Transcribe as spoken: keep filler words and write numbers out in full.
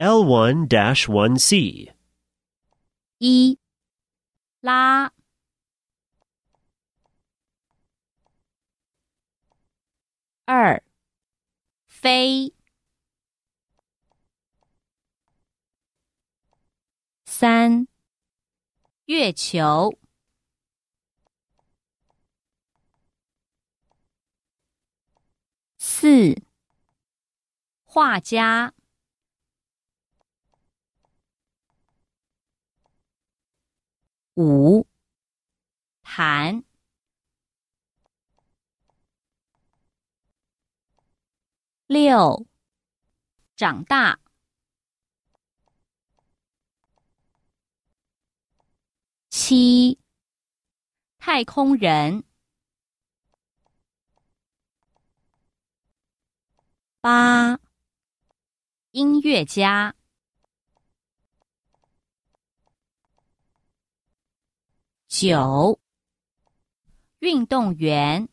L one dash one C. 一、拉。二、飞。三、月球。四、画家。五、谈。六、长大。七、太空人。八、音乐家。九、运动员。